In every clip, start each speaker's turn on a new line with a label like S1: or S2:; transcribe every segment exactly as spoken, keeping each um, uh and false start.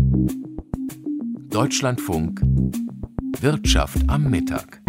S1: Deutschlandfunk Wirtschaft am Mittag.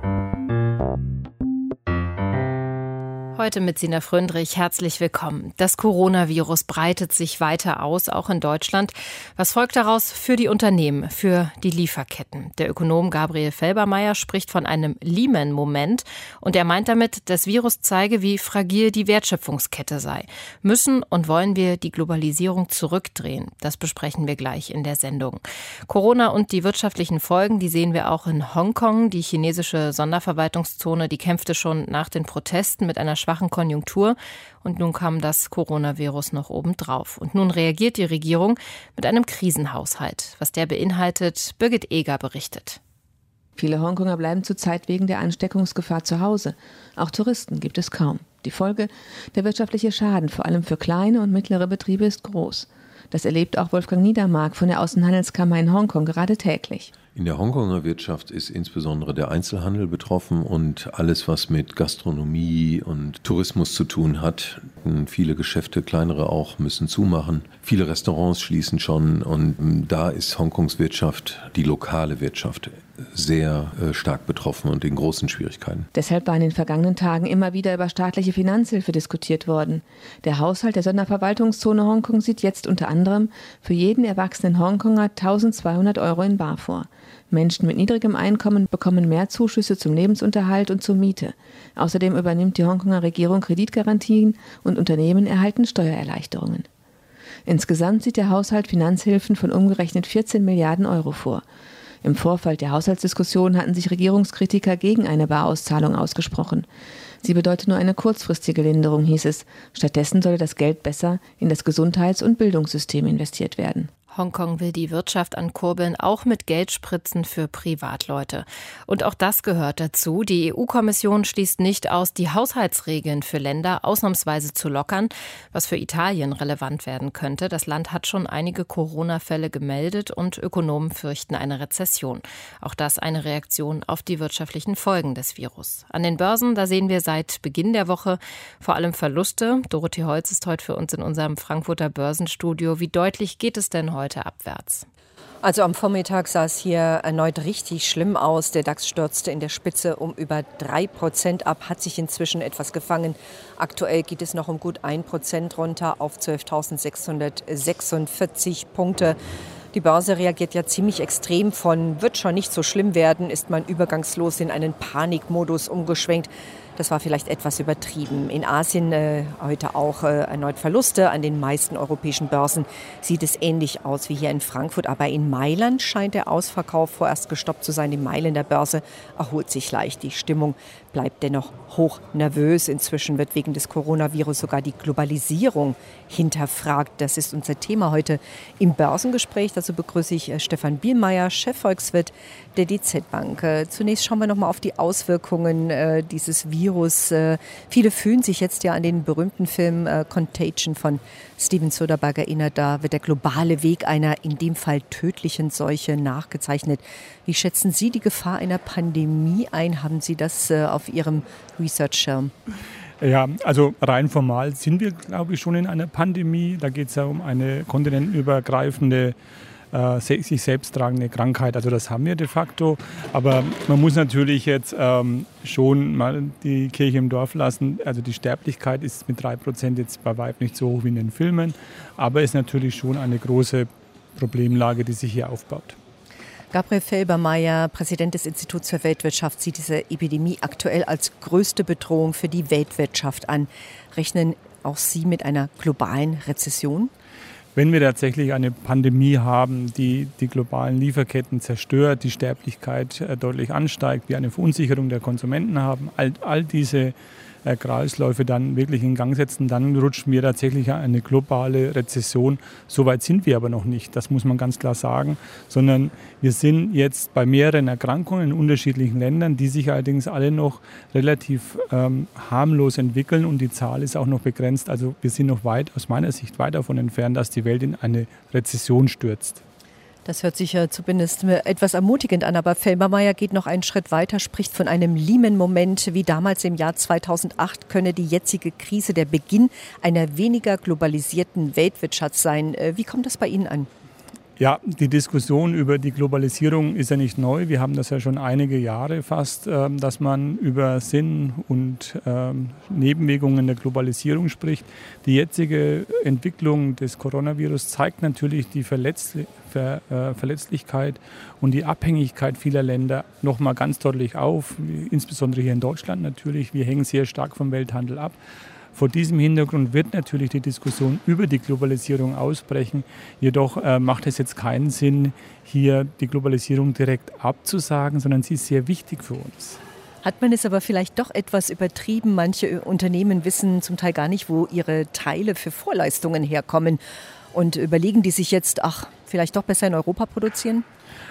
S2: Heute mit Sina Fröndrich, herzlich willkommen. Das Coronavirus breitet sich weiter aus, auch in Deutschland. Was folgt daraus für die Unternehmen, für die Lieferketten? Der Ökonom Gabriel Felbermayr spricht von einem Lehman-Moment und er meint damit, das Virus zeige, wie fragil die Wertschöpfungskette sei. Müssen und wollen wir die Globalisierung zurückdrehen? Das besprechen wir gleich in der Sendung. Corona und die wirtschaftlichen Folgen, die sehen wir auch in Hongkong. Die chinesische Sonderverwaltungszone, die kämpfte schon nach den Protesten mit einer schwachen Konjunktur und nun kam das Coronavirus noch obendrauf. Und nun reagiert die Regierung mit einem Krisenhaushalt. Was der beinhaltet, Birgit Eger berichtet.
S3: Viele Hongkonger bleiben zurzeit wegen der Ansteckungsgefahr zu Hause. Auch Touristen gibt es kaum. Die Folge: der wirtschaftliche Schaden, vor allem für kleine und mittlere Betriebe, ist groß. Das erlebt auch Wolfgang Niedermark von der Außenhandelskammer in Hongkong gerade täglich.
S4: In der Hongkonger Wirtschaft ist insbesondere der Einzelhandel betroffen und alles, was mit Gastronomie und Tourismus zu tun hat. Viele Geschäfte, kleinere auch, müssen zumachen. Viele Restaurants schließen schon und da ist Hongkongs Wirtschaft, die lokale Wirtschaft, sehr äh, stark betroffen und in großen Schwierigkeiten.
S3: Deshalb war in den vergangenen Tagen immer wieder über staatliche Finanzhilfe diskutiert worden. Der Haushalt der Sonderverwaltungszone Hongkong sieht jetzt unter anderem für jeden erwachsenen Hongkonger eintausendzweihundert Euro in bar vor. Menschen mit niedrigem Einkommen bekommen mehr Zuschüsse zum Lebensunterhalt und zur Miete. Außerdem übernimmt die Hongkonger Regierung Kreditgarantien und Unternehmen erhalten Steuererleichterungen. Insgesamt sieht der Haushalt Finanzhilfen von umgerechnet vierzehn Milliarden Euro vor. Im Vorfeld der Haushaltsdiskussion hatten sich Regierungskritiker gegen eine Barauszahlung ausgesprochen. Sie bedeutet nur eine kurzfristige Linderung, hieß es. Stattdessen solle das Geld besser in das Gesundheits- und Bildungssystem investiert werden.
S2: Hongkong will die Wirtschaft ankurbeln, auch mit Geldspritzen für Privatleute. Und auch das gehört dazu. Die E U-Kommission schließt nicht aus, die Haushaltsregeln für Länder ausnahmsweise zu lockern, was für Italien relevant werden könnte. Das Land hat schon einige Corona-Fälle gemeldet und Ökonomen fürchten eine Rezession. Auch das eine Reaktion auf die wirtschaftlichen Folgen des Virus. An den Börsen, da sehen wir seit Beginn der Woche vor allem Verluste. Dorothee Holz ist heute für uns in unserem Frankfurter Börsenstudio. Wie deutlich geht es denn heute abwärts?
S5: Also am Vormittag sah es hier erneut richtig schlimm aus. Der DAX stürzte in der Spitze um über drei Prozent ab, hat sich inzwischen etwas gefangen. Aktuell geht es noch um gut ein Prozent runter auf zwölftausendsechshundertsechsundvierzig Punkte. Die Börse reagiert ja ziemlich extrem. Von wird schon nicht so schlimm werden, ist man übergangslos in einen Panikmodus umgeschwenkt. Das war vielleicht etwas übertrieben. In Asien äh, heute auch äh, erneut Verluste. An den meisten europäischen Börsen sieht es ähnlich aus wie hier in Frankfurt. Aber in Mailand scheint der Ausverkauf vorerst gestoppt zu sein. Die Mailänder Börse erholt sich leicht. Die Stimmung bleibt dennoch hoch nervös. Inzwischen wird wegen des Coronavirus sogar die Globalisierung hinterfragt. Das ist unser Thema heute im Börsengespräch. Dazu begrüße ich äh, Stefan Bielmeier, Chefvolkswirt der D Z Bank. Äh, zunächst schauen wir noch mal auf die Auswirkungen äh, dieses Virus. Viele fühlen sich jetzt ja an den berühmten Film äh, Contagion von Steven Soderbergh erinnert. Da wird der globale Weg einer in dem Fall tödlichen Seuche nachgezeichnet. Wie schätzen Sie die Gefahr einer Pandemie ein? Haben Sie das äh, auf Ihrem Research-Schirm?
S6: Ja, also rein formal sind wir, glaube ich, schon in einer Pandemie. Da geht es ja um eine kontinentenübergreifende Äh, sich selbst tragende Krankheit. Also das haben wir de facto. Aber man muss natürlich jetzt ähm, schon mal die Kirche im Dorf lassen. Also die Sterblichkeit ist mit drei Prozent jetzt bei weitem nicht so hoch wie in den Filmen. Aber ist natürlich schon eine große Problemlage, die sich hier aufbaut.
S5: Gabriel Felbermayr, Präsident des Instituts für Weltwirtschaft, sieht diese Epidemie aktuell als größte Bedrohung für die Weltwirtschaft an. Rechnen auch Sie mit einer globalen Rezession?
S6: Wenn wir tatsächlich eine Pandemie haben, die die globalen Lieferketten zerstört, die Sterblichkeit deutlich ansteigt, wir eine Verunsicherung der Konsumenten haben, all, all diese äh, Kreisläufe dann wirklich in Gang setzen, dann rutschen wir tatsächlich eine globale Rezession. So weit sind wir aber noch nicht, das muss man ganz klar sagen, sondern wir sind jetzt bei mehreren Erkrankungen in unterschiedlichen Ländern, die sich allerdings alle noch relativ ähm, harmlos entwickeln und die Zahl ist auch noch begrenzt. Also wir sind noch weit, aus meiner Sicht, weit davon entfernt, dass die Welt in eine Rezession stürzt.
S5: Das hört sich ja zumindest etwas ermutigend an, aber Felbermayr geht noch einen Schritt weiter, spricht von einem Lehman-Moment. Wie damals im Jahr zweitausendacht könne die jetzige Krise der Beginn einer weniger globalisierten Weltwirtschaft sein. Wie kommt das bei Ihnen an?
S6: Ja, die Diskussion über die Globalisierung ist ja nicht neu. Wir haben das ja schon einige Jahre fast, dass man über Sinn und Nebenwirkungen der Globalisierung spricht. Die jetzige Entwicklung des Coronavirus zeigt natürlich die Verletzlichkeit und die Abhängigkeit vieler Länder noch mal ganz deutlich auf, insbesondere hier in Deutschland natürlich. Wir hängen sehr stark vom Welthandel ab. Vor diesem Hintergrund wird natürlich die Diskussion über die Globalisierung ausbrechen. Jedoch äh, macht es jetzt keinen Sinn, hier die Globalisierung direkt abzusagen, sondern sie ist sehr wichtig für uns.
S5: Hat man es aber vielleicht doch etwas übertrieben? Manche Unternehmen wissen zum Teil gar nicht, wo ihre Teile für Vorleistungen herkommen. Und überlegen die sich jetzt, ach, vielleicht doch besser in Europa produzieren?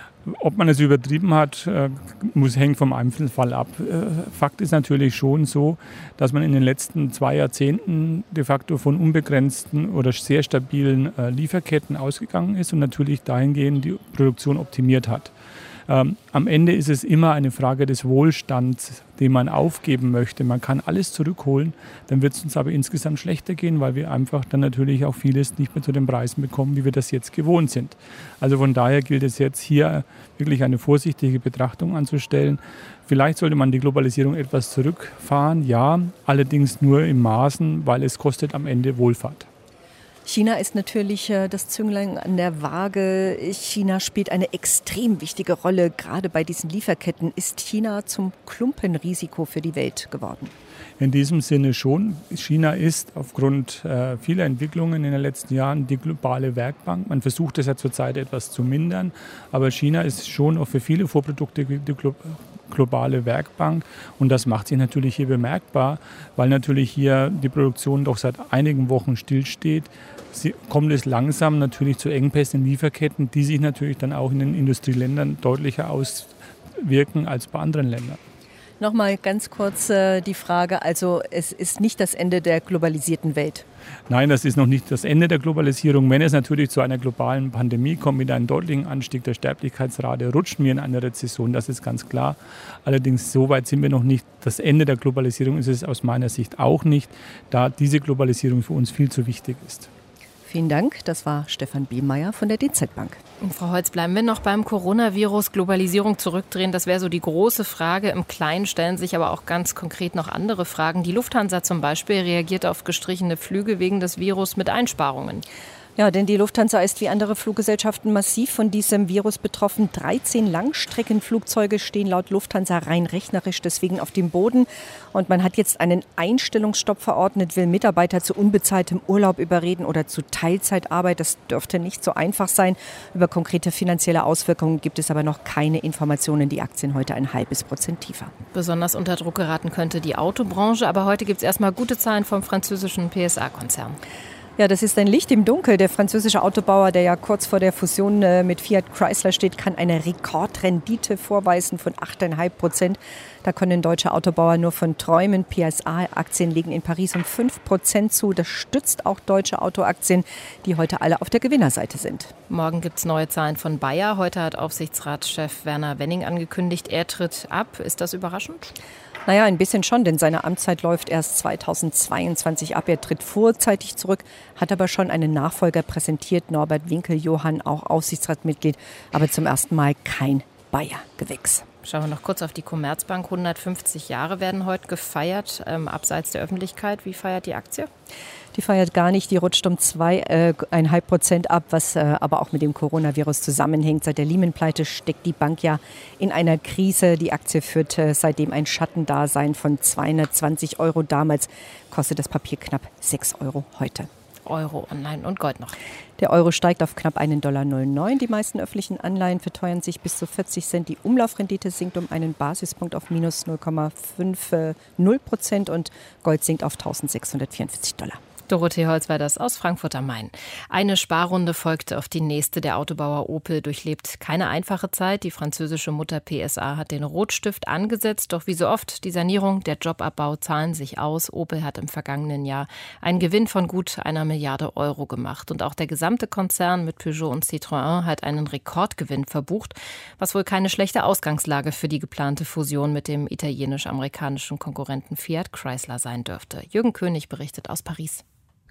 S6: Ob man es übertrieben hat, muss hängt vom Einzelfall ab. Fakt ist natürlich schon so, dass man in den letzten zwei Jahrzehnten de facto von unbegrenzten oder sehr stabilen Lieferketten ausgegangen ist und natürlich dahingehend die Produktion optimiert hat. Ähm, am Ende ist es immer eine Frage des Wohlstands, den man aufgeben möchte. Man kann alles zurückholen, dann wird es uns aber insgesamt schlechter gehen, weil wir einfach dann natürlich auch vieles nicht mehr zu den Preisen bekommen, wie wir das jetzt gewohnt sind. Also von daher gilt es jetzt hier wirklich eine vorsichtige Betrachtung anzustellen. Vielleicht sollte man die Globalisierung etwas zurückfahren, ja, allerdings nur in Maßen, weil es kostet am Ende Wohlfahrt.
S5: China ist natürlich das Zünglein an der Waage. China spielt eine extrem wichtige Rolle, gerade bei diesen Lieferketten. Ist China zum Klumpenrisiko für die Welt geworden?
S6: In diesem Sinne schon. China ist aufgrund äh, vieler Entwicklungen in den letzten Jahren die globale Werkbank. Man versucht es ja zurzeit etwas zu mindern, aber China ist schon auch für viele Vorprodukte die Glo- globale Werkbank und das macht sich natürlich hier bemerkbar, weil natürlich hier die Produktion doch seit einigen Wochen stillsteht. Sie, kommt es langsam natürlich zu Engpässen in Lieferketten, die sich natürlich dann auch in den Industrieländern deutlicher auswirken als bei anderen Ländern.
S5: Nochmal ganz kurz äh, die Frage, also es ist nicht das Ende der globalisierten Welt.
S6: Nein, das ist noch nicht das Ende der Globalisierung. Wenn es natürlich zu einer globalen Pandemie kommt mit einem deutlichen Anstieg der Sterblichkeitsrate, rutschen wir in eine Rezession, das ist ganz klar. Allerdings so weit sind wir noch nicht. Das Ende der Globalisierung ist es aus meiner Sicht auch nicht, da diese Globalisierung für uns viel zu wichtig ist.
S5: Vielen Dank. Das war Stefan Biemeier von der D Z Bank.
S2: Und Frau Holz, bleiben wir noch beim Coronavirus, Globalisierung zurückdrehen. Das wäre so die große Frage. Im Kleinen stellen sich aber auch ganz konkret noch andere Fragen. Die Lufthansa zum Beispiel reagiert auf gestrichene Flüge wegen des Virus mit Einsparungen.
S5: Ja, denn die Lufthansa ist wie andere Fluggesellschaften massiv von diesem Virus betroffen. dreizehn Langstreckenflugzeuge stehen laut Lufthansa rein rechnerisch deswegen auf dem Boden. Und man hat jetzt einen Einstellungsstopp verordnet, will Mitarbeiter zu unbezahltem Urlaub überreden oder zu Teilzeitarbeit. Das dürfte nicht so einfach sein. Über konkrete finanzielle Auswirkungen gibt es aber noch keine Informationen. Die Aktien heute ein halbes Prozent tiefer.
S2: Besonders unter Druck geraten könnte die Autobranche. Aber heute gibt es erstmal gute Zahlen vom französischen P S A-Konzern.
S5: Ja, das ist ein Licht im Dunkel. Der französische Autobauer, der ja kurz vor der Fusion mit Fiat Chrysler steht, kann eine Rekordrendite vorweisen von acht Komma fünf Prozent. Da können deutsche Autobauer nur von träumen. P S A-Aktien liegen in Paris um fünf Prozent zu. Das stützt auch deutsche Autoaktien, die heute alle auf der Gewinnerseite sind.
S2: Morgen gibt es neue Zahlen von Bayer. Heute hat Aufsichtsratschef Werner Wenning angekündigt, er tritt ab. Ist das überraschend?
S5: Naja, ein bisschen schon, denn seine Amtszeit läuft erst zweitausendzweiundzwanzig ab. Er tritt vorzeitig zurück, hat aber schon einen Nachfolger präsentiert, Norbert Winkeljohann, auch Aufsichtsratsmitglied, aber zum ersten Mal kein Bayer-Gewächs.
S2: Schauen wir noch kurz auf die Commerzbank. hundertfünfzig Jahre werden heute gefeiert, ähm, abseits der Öffentlichkeit. Wie feiert die Aktie?
S5: Die feiert gar nicht, die rutscht um zwei Komma fünf Prozent ab, was äh, aber auch mit dem Coronavirus zusammenhängt. Seit der Lehman-Pleite steckt die Bank ja in einer Krise. Die Aktie führt äh, seitdem ein Schattendasein von zweihundertzwanzig Euro. Damals kostet das Papier knapp sechs Euro heute.
S2: Euro, Online und Gold noch.
S5: Der Euro steigt auf knapp einen Komma null neun Dollar. Die meisten öffentlichen Anleihen verteuern sich bis zu vierzig Cent. Die Umlaufrendite sinkt um einen Basispunkt auf minus null Komma fünf null Prozent und Gold sinkt auf eintausendsechshundertvierundvierzig Dollar.
S2: Dorothee Holz war das aus Frankfurt am Main. Eine Sparrunde folgte auf die nächste. Der Autobauer Opel durchlebt keine einfache Zeit. Die französische Mutter P S A hat den Rotstift angesetzt. Doch wie so oft, die Sanierung, der Jobabbau zahlen sich aus. Opel hat im vergangenen Jahr einen Gewinn von gut einer Milliarde Euro gemacht. Und auch der gesamte Konzern mit Peugeot und Citroën hat einen Rekordgewinn verbucht, was wohl keine schlechte Ausgangslage für die geplante Fusion mit dem italienisch-amerikanischen Konkurrenten Fiat Chrysler sein dürfte. Jürgen König berichtet aus Paris.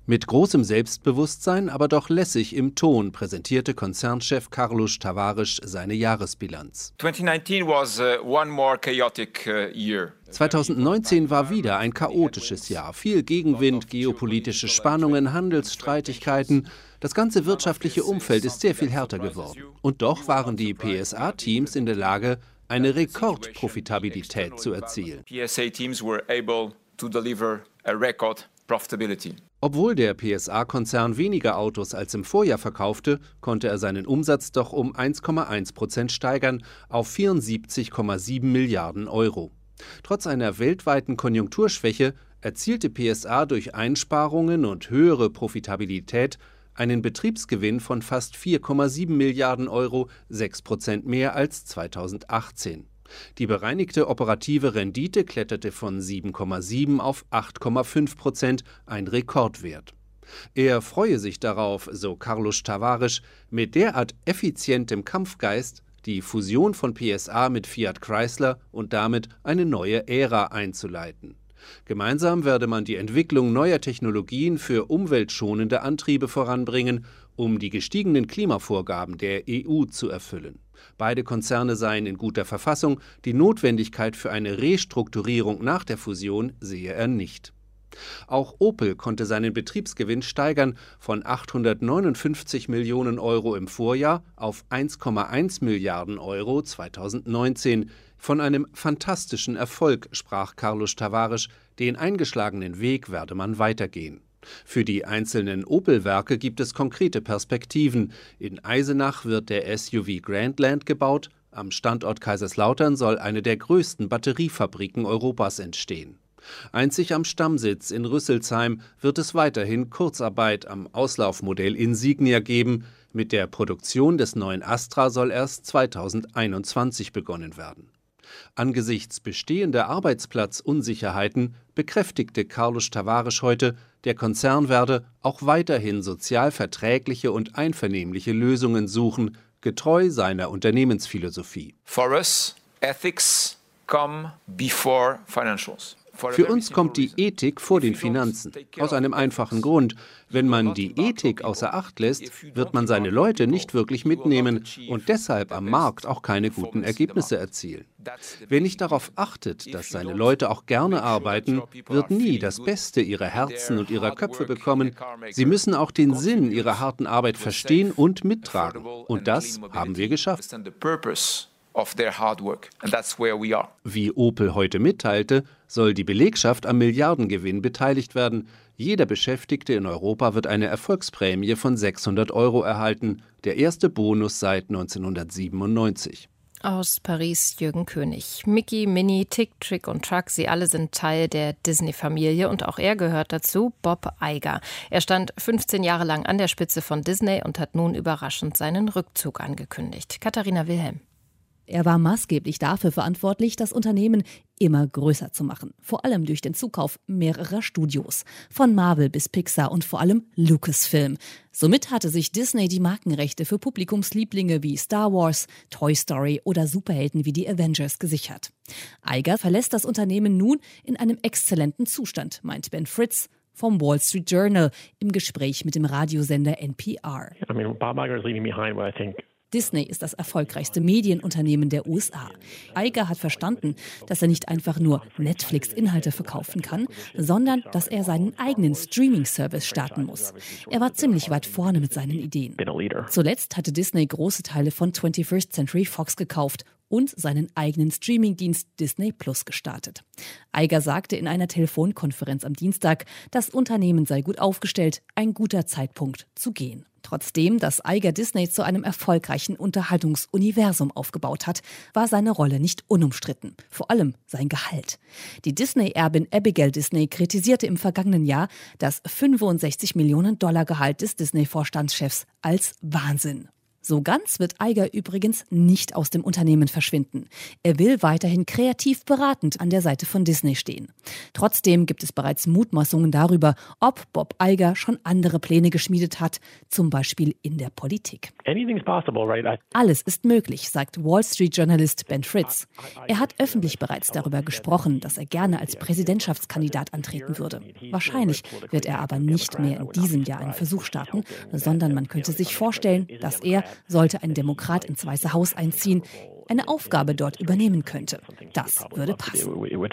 S7: Mit großem Selbstbewusstsein, aber doch lässig im Ton präsentierte Konzernchef Carlos Tavares seine Jahresbilanz.
S8: twenty nineteen was uh, one more chaotic uh, year.
S7: zweitausendneunzehn war wieder ein chaotisches Jahr. Viel Gegenwind, geopolitische Spannungen, Handelsstreitigkeiten. Das ganze wirtschaftliche Umfeld ist sehr viel härter geworden. Und doch waren die P S A-Teams in der Lage, eine Rekordprofitabilität zu erzielen.
S8: P S A-Teams were able to deliver a record profitability.
S7: Obwohl der P S A-Konzern weniger Autos als im Vorjahr verkaufte, konnte er seinen Umsatz doch um eins Komma eins Prozent steigern auf vierundsiebzig Komma sieben Milliarden Euro. Trotz einer weltweiten Konjunkturschwäche erzielte P S A durch Einsparungen und höhere Profitabilität einen Betriebsgewinn von fast vier Komma sieben Milliarden Euro, sechs Prozent mehr als zweitausendachtzehn. Die bereinigte operative Rendite kletterte von sieben Komma sieben auf acht Komma fünf Prozent, ein Rekordwert. Er freue sich darauf, so Carlos Tavares, mit derart effizientem Kampfgeist die Fusion von P S A mit Fiat Chrysler und damit eine neue Ära einzuleiten. Gemeinsam werde man die Entwicklung neuer Technologien für umweltschonende Antriebe voranbringen, um die gestiegenen Klimavorgaben der E U zu erfüllen. Beide Konzerne seien in guter Verfassung, die Notwendigkeit für eine Restrukturierung nach der Fusion sehe er nicht. Auch Opel konnte seinen Betriebsgewinn steigern von achthundertneunundfünfzig Millionen Euro im Vorjahr auf eins Komma eins Milliarden Euro zweitausendneunzehn. Von einem fantastischen Erfolg sprach Carlos Tavares, den eingeschlagenen Weg werde man weitergehen. Für die einzelnen Opel-Werke gibt es konkrete Perspektiven. In Eisenach wird der S U V Grandland gebaut, am Standort Kaiserslautern soll eine der größten Batteriefabriken Europas entstehen. Einzig am Stammsitz in Rüsselsheim wird es weiterhin Kurzarbeit am Auslaufmodell Insignia geben. Mit der Produktion des neuen Astra soll erst zweitausendeinundzwanzig begonnen werden. Angesichts bestehender Arbeitsplatzunsicherheiten bekräftigte Carlos Tavares heute, der Konzern werde auch weiterhin sozial verträgliche und einvernehmliche Lösungen suchen, getreu seiner Unternehmensphilosophie.
S8: For us, ethics come before financials.
S7: Für uns kommt die Ethik vor den Finanzen. Aus einem einfachen Grund. Wenn man die Ethik außer Acht lässt, wird man seine Leute nicht wirklich mitnehmen und deshalb am Markt auch keine guten Ergebnisse erzielen. Wer nicht darauf achtet, dass seine Leute auch gerne arbeiten, wird nie das Beste ihrer Herzen und ihrer Köpfe bekommen. Sie müssen auch den Sinn ihrer harten Arbeit verstehen und mittragen. Und das haben wir geschafft.
S8: Of their hard work. And that's where we are.
S7: Wie Opel heute mitteilte, soll die Belegschaft am Milliardengewinn beteiligt werden. Jeder Beschäftigte in Europa wird eine Erfolgsprämie von sechshundert Euro erhalten, der erste Bonus seit neunzehnhundertsiebenundneunzig.
S2: Aus Paris Jürgen König. Mickey, Minnie, Tick, Trick und Truck, sie alle sind Teil der Disney-Familie und auch er gehört dazu, Bob Iger. Er stand fünfzehn Jahre lang an der Spitze von Disney und hat nun überraschend seinen Rückzug angekündigt. Katharina Wilhelm.
S9: Er war maßgeblich dafür verantwortlich, das Unternehmen immer größer zu machen. Vor allem durch den Zukauf mehrerer Studios. Von Marvel bis Pixar und vor allem Lucasfilm. Somit hatte sich Disney die Markenrechte für Publikumslieblinge wie Star Wars, Toy Story oder Superhelden wie die Avengers gesichert. Iger verlässt das Unternehmen nun in einem exzellenten Zustand, meint Ben Fritz vom Wall Street Journal im Gespräch mit dem Radiosender N P R.
S10: I mean, Bob Iger is leaving behind what I think
S9: Disney ist das erfolgreichste Medienunternehmen der U S A. Iger hat verstanden, dass er nicht einfach nur Netflix-Inhalte verkaufen kann, sondern dass er seinen eigenen Streaming-Service starten muss. Er war ziemlich weit vorne mit seinen Ideen. Zuletzt hatte Disney große Teile von twenty-first Century Fox gekauft und seinen eigenen Streamingdienst Disney Plus gestartet. Iger sagte in einer Telefonkonferenz am Dienstag, das Unternehmen sei gut aufgestellt, ein guter Zeitpunkt zu gehen. Trotzdem, dass Iger Disney zu einem erfolgreichen Unterhaltungsuniversum aufgebaut hat, war seine Rolle nicht unumstritten. Vor allem sein Gehalt. Die Disney-Erbin Abigail Disney kritisierte im vergangenen Jahr das fünfundsechzig Millionen Dollar Gehalt des Disney-Vorstandschefs als Wahnsinn. So ganz wird Iger übrigens nicht aus dem Unternehmen verschwinden. Er will weiterhin kreativ beratend an der Seite von Disney stehen. Trotzdem gibt es bereits Mutmaßungen darüber, ob Bob Iger schon andere Pläne geschmiedet hat, zum Beispiel in der Politik.
S10: Anything's possible, right?
S9: Alles ist möglich, sagt Wall Street-Journalist Ben Fritz. Er hat öffentlich bereits darüber gesprochen, dass er gerne als Präsidentschaftskandidat antreten würde. Wahrscheinlich wird er aber nicht mehr in diesem Jahr einen Versuch starten, sondern man könnte sich vorstellen, dass er, sollte ein Demokrat ins Weiße Haus einziehen, eine Aufgabe dort übernehmen könnte. Das würde passen.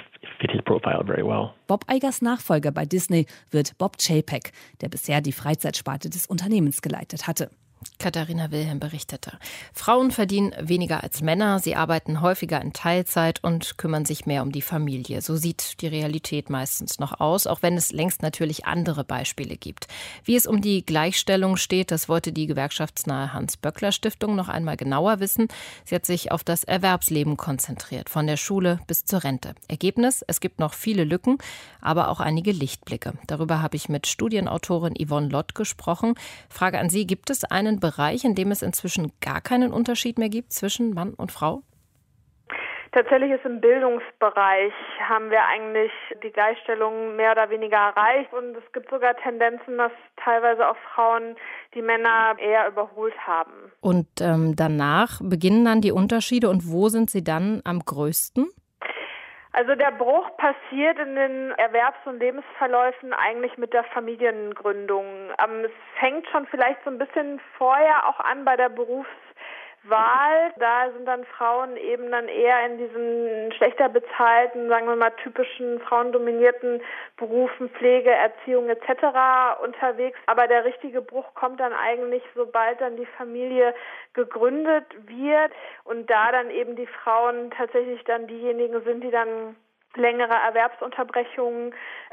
S9: Bob Igers Nachfolger bei Disney wird Bob Chapek, der bisher die Freizeitsparte des Unternehmens geleitet hatte.
S2: Katharina Wilhelm berichtete. Frauen verdienen weniger als Männer, sie arbeiten häufiger in Teilzeit und kümmern sich mehr um die Familie. So sieht die Realität meistens noch aus, auch wenn es längst natürlich andere Beispiele gibt. Wie es um die Gleichstellung steht, das wollte die gewerkschaftsnahe Hans-Böckler-Stiftung noch einmal genauer wissen. Sie hat sich auf das Erwerbsleben konzentriert, von der Schule bis zur Rente. Ergebnis, es gibt noch viele Lücken, aber auch einige Lichtblicke. Darüber habe ich mit Studienautorin Yvonne Lott gesprochen. Frage an Sie, gibt es einen Bereich, in dem es inzwischen gar keinen Unterschied mehr gibt zwischen Mann und Frau?
S11: Tatsächlich ist im Bildungsbereich, haben wir eigentlich die Gleichstellung mehr oder weniger erreicht. Und es gibt sogar Tendenzen, dass teilweise auch Frauen die Männer eher überholt haben.
S2: Und ähm, danach beginnen dann die Unterschiede. Und wo sind sie dann am größten?
S11: Also der Bruch passiert in den Erwerbs- und Lebensverläufen eigentlich mit der Familiengründung. Es fängt schon vielleicht so ein bisschen vorher auch an bei der Berufswahl. Da sind dann Frauen eben dann eher in diesen schlechter bezahlten, sagen wir mal typischen frauendominierten Berufen, Pflege, Erziehung et cetera unterwegs. Aber der richtige Bruch kommt dann eigentlich, sobald dann die Familie gegründet wird und da dann eben die Frauen tatsächlich dann diejenigen sind, die dann längere Erwerbsunterbrechungen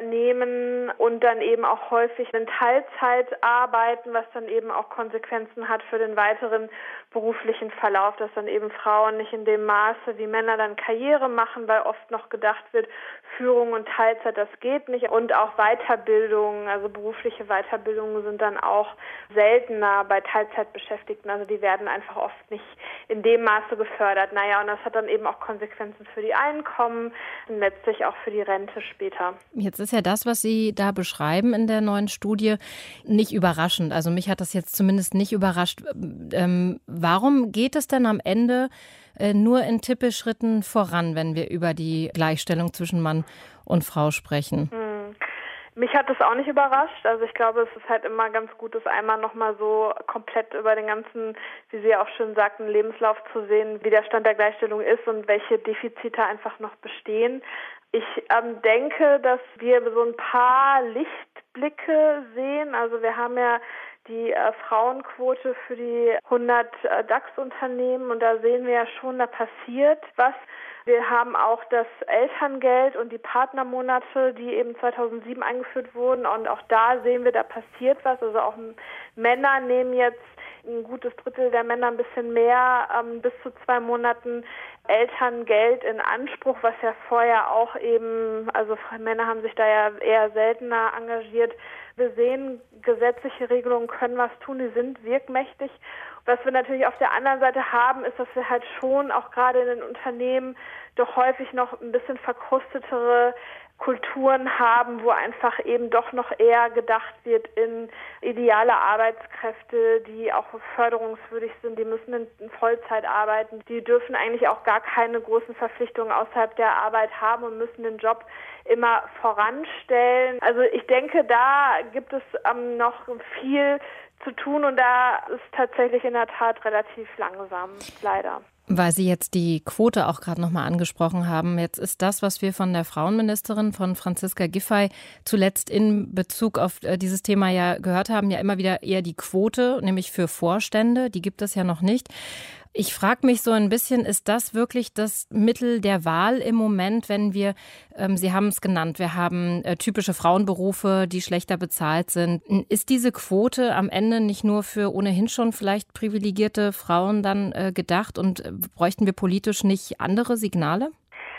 S11: nehmen und dann eben auch häufig in Teilzeit arbeiten, was dann eben auch Konsequenzen hat für den weiteren beruflichen Verlauf, dass dann eben Frauen nicht in dem Maße wie Männer dann Karriere machen, weil oft noch gedacht wird, Führung und Teilzeit, das geht nicht. Und auch Weiterbildung, also berufliche Weiterbildungen sind dann auch seltener bei Teilzeitbeschäftigten. Also die werden einfach oft nicht in dem Maße gefördert. Naja, und das hat dann eben auch Konsequenzen für die Einkommen und letztlich auch für die Rente später.
S2: Jetzt ist ja das, was Sie da beschreiben in der neuen Studie, nicht überraschend. Also mich hat das jetzt zumindest nicht überrascht. Ähm, warum geht es denn am Ende äh, nur in Tippelschritten voran, wenn wir über die Gleichstellung zwischen Mann und Frau sprechen?
S11: Hm. Mich hat das auch nicht überrascht. Also ich glaube, es ist halt immer ganz gut, das einmal nochmal so komplett über den ganzen, wie Sie ja auch schön sagten, Lebenslauf zu sehen, wie der Stand der Gleichstellung ist und welche Defizite einfach noch bestehen. Ich ähm, denke, dass wir so ein paar Lichtblicke sehen. Also wir haben ja die äh, Frauenquote für die hundert äh, DAX-Unternehmen und da sehen wir ja schon, da passiert was. Wir haben auch das Elterngeld und die Partnermonate, die eben zweitausendsieben eingeführt wurden. Und auch da sehen wir, da passiert was. Also auch Männer nehmen jetzt ein gutes Drittel der Männer ein bisschen mehr, ähm, bis zu zwei Monaten Elterngeld in Anspruch, was ja vorher auch eben, also Männer haben sich da ja eher seltener engagiert. Wir sehen, gesetzliche Regelungen können was tun, die sind wirkmächtig. Was wir natürlich auf der anderen Seite haben, ist, dass wir halt schon auch gerade in den Unternehmen doch häufig noch ein bisschen verkrustetere Kulturen haben, wo einfach eben doch noch eher gedacht wird in ideale Arbeitskräfte, die auch förderungswürdig sind, die müssen in Vollzeit arbeiten, die dürfen eigentlich auch gar keine großen Verpflichtungen außerhalb der Arbeit haben und müssen den Job immer voranstellen. Also ich denke, da gibt es ähm, noch viel zu tun und da ist tatsächlich in der Tat relativ langsam, leider.
S2: Weil Sie jetzt die Quote auch gerade noch mal angesprochen haben. Jetzt ist das, was wir von der Frauenministerin, von Franziska Giffey, zuletzt in Bezug auf dieses Thema ja gehört haben, ja immer wieder eher die Quote, nämlich für Vorstände. Die gibt es ja noch nicht. Ich frage mich so ein bisschen, ist das wirklich das Mittel der Wahl im Moment, wenn wir, ähm, Sie haben es genannt, wir haben äh, typische Frauenberufe, die schlechter bezahlt sind. Ist diese Quote am Ende nicht nur für ohnehin schon vielleicht privilegierte Frauen dann äh, gedacht und äh, bräuchten wir politisch nicht andere Signale?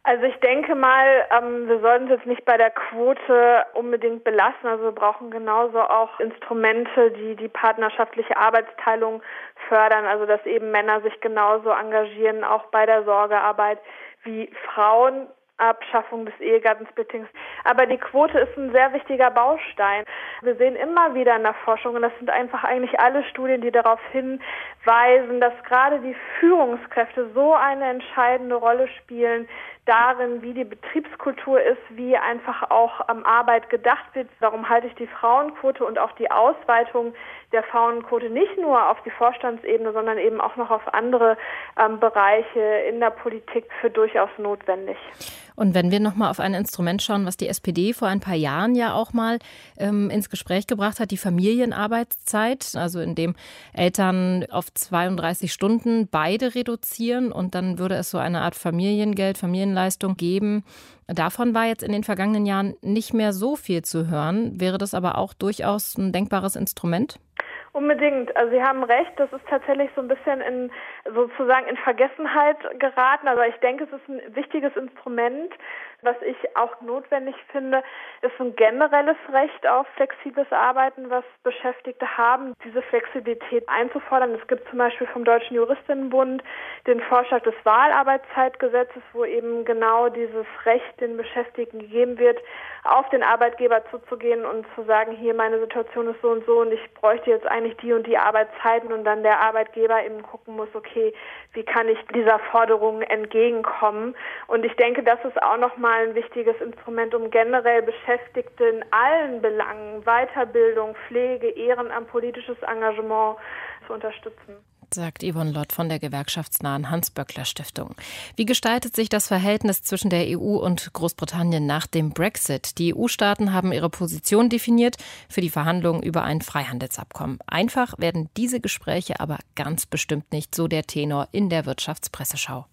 S11: Also ich denke mal, ähm, wir sollten es jetzt nicht bei der Quote unbedingt belassen. Also wir brauchen genauso auch Instrumente, die die partnerschaftliche Arbeitsteilung fördern. Also dass eben Männer sich genauso engagieren, auch bei der Sorgearbeit wie Frauen. Abschaffung des Ehegattensplittings. Aber die Quote ist ein sehr wichtiger Baustein. Wir sehen immer wieder in der Forschung, und das sind einfach eigentlich alle Studien, die darauf hinweisen, dass gerade die Führungskräfte so eine entscheidende Rolle spielen darin, wie die Betriebskultur ist, wie einfach auch am Arbeit gedacht wird. Darum halte ich die Frauenquote und auch die Ausweitung der Frauenquote nicht nur auf die Vorstandsebene, sondern eben auch noch auf andere ähm, Bereiche in der Politik für durchaus notwendig.
S2: Und wenn wir noch mal auf ein Instrument schauen, was die S P D vor ein paar Jahren ja auch mal ähm, ins Gespräch gebracht hat, die Familienarbeitszeit, also indem Eltern auf zweiunddreißig Stunden beide reduzieren und dann würde es so eine Art Familiengeld, Familienleistung geben. Davon war jetzt in den vergangenen Jahren nicht mehr so viel zu hören. Wäre das aber auch durchaus ein denkbares Instrument?
S11: Unbedingt. Also Sie haben recht, das ist tatsächlich so ein bisschen in sozusagen in Vergessenheit geraten. Aber ich denke, es ist ein wichtiges Instrument. Was ich auch notwendig finde, ist ein generelles Recht auf flexibles Arbeiten, was Beschäftigte haben, diese Flexibilität einzufordern. Es gibt zum Beispiel vom Deutschen Juristinnenbund den Vorschlag des Wahlarbeitszeitgesetzes, wo eben genau dieses Recht den Beschäftigten gegeben wird, auf den Arbeitgeber zuzugehen und zu sagen, hier, meine Situation ist so und so und ich bräuchte jetzt eigentlich die und die Arbeitszeiten, und dann der Arbeitgeber eben gucken muss, okay, wie kann ich dieser Forderung entgegenkommen? Und ich denke, das ist auch nochmal ein wichtiges Instrument, um generell Beschäftigte in allen Belangen, Weiterbildung, Pflege, Ehrenamt, politisches Engagement zu unterstützen.
S2: Sagt Yvonne Lott von der gewerkschaftsnahen Hans-Böckler-Stiftung. Wie gestaltet sich das Verhältnis zwischen der E U und Großbritannien nach dem Brexit? Die E U-Staaten haben ihre Position definiert für die Verhandlungen über ein Freihandelsabkommen. Einfach werden diese Gespräche aber ganz bestimmt nicht, so der Tenor in der Wirtschaftspresseschau.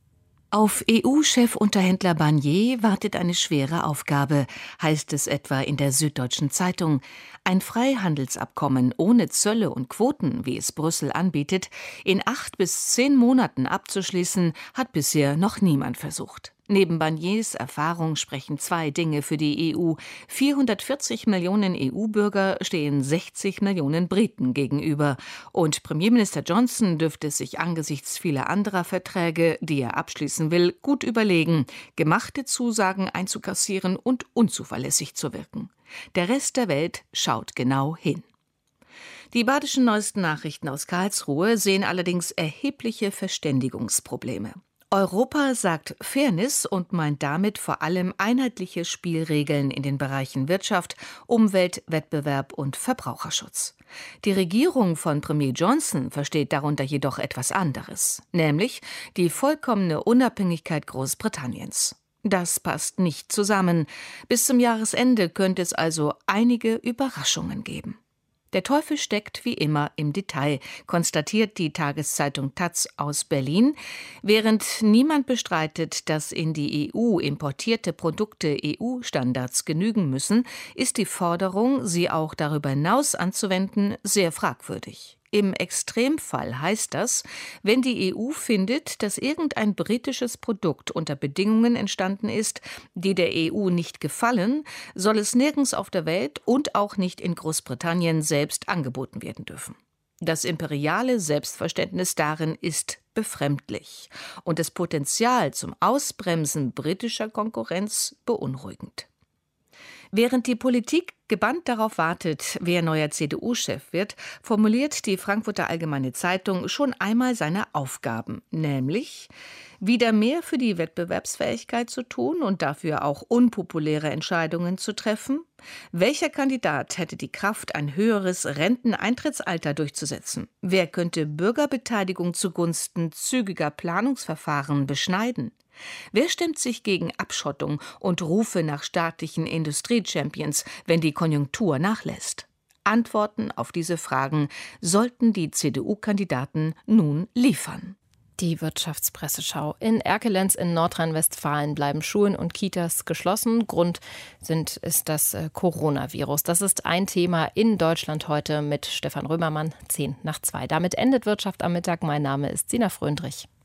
S12: Auf E U-Chefunterhändler Barnier wartet eine schwere Aufgabe, heißt es etwa in der Süddeutschen Zeitung. Ein Freihandelsabkommen ohne Zölle und Quoten, wie es Brüssel anbietet, in acht bis zehn Monaten abzuschließen, hat bisher noch niemand versucht. Neben Barniers Erfahrung sprechen zwei Dinge für die E U. vierhundertvierzig Millionen E U-Bürger stehen sechzig Millionen Briten gegenüber. Und Premierminister Johnson dürfte es sich angesichts vieler anderer Verträge, die er abschließen will, gut überlegen, gemachte Zusagen einzukassieren und unzuverlässig zu wirken. Der Rest der Welt schaut genau hin. Die badischen neuesten Nachrichten aus Karlsruhe sehen allerdings erhebliche Verständigungsprobleme. Europa sagt Fairness und meint damit vor allem einheitliche Spielregeln in den Bereichen Wirtschaft, Umwelt, Wettbewerb und Verbraucherschutz. Die Regierung von Premier Johnson versteht darunter jedoch etwas anderes, nämlich die vollkommene Unabhängigkeit Großbritanniens. Das passt nicht zusammen. Bis zum Jahresende könnte es also einige Überraschungen geben. Der Teufel steckt wie immer im Detail, konstatiert die Tageszeitung Taz aus Berlin. Während niemand bestreitet, dass in die E U importierte Produkte E U-Standards genügen müssen, ist die Forderung, sie auch darüber hinaus anzuwenden, sehr fragwürdig. Im Extremfall heißt das, wenn die E U findet, dass irgendein britisches Produkt unter Bedingungen entstanden ist, die der E U nicht gefallen, soll es nirgends auf der Welt und auch nicht in Großbritannien selbst angeboten werden dürfen. Das imperiale Selbstverständnis darin ist befremdlich und das Potenzial zum Ausbremsen britischer Konkurrenz beunruhigend. Während die Politik gebannt darauf wartet, wer neuer C D U-Chef wird, formuliert die Frankfurter Allgemeine Zeitung schon einmal seine Aufgaben, nämlich wieder mehr für die Wettbewerbsfähigkeit zu tun und dafür auch unpopuläre Entscheidungen zu treffen. Welcher Kandidat hätte die Kraft, ein höheres Renteneintrittsalter durchzusetzen? Wer könnte Bürgerbeteiligung zugunsten zügiger Planungsverfahren beschneiden? Wer stemmt sich gegen Abschottung und Rufe nach staatlichen Industrie-Champions, wenn die Konjunktur nachlässt? Antworten auf diese Fragen sollten die C D U-Kandidaten nun liefern.
S2: Die Wirtschaftspresseschau. In Erkelenz in Nordrhein-Westfalen bleiben Schulen und Kitas geschlossen. Grund sind, ist das Coronavirus. Das ist ein Thema in Deutschland heute mit Stefan Römermann, zehn nach zwei. Damit endet Wirtschaft am Mittag. Mein Name ist Sina Fröndrich.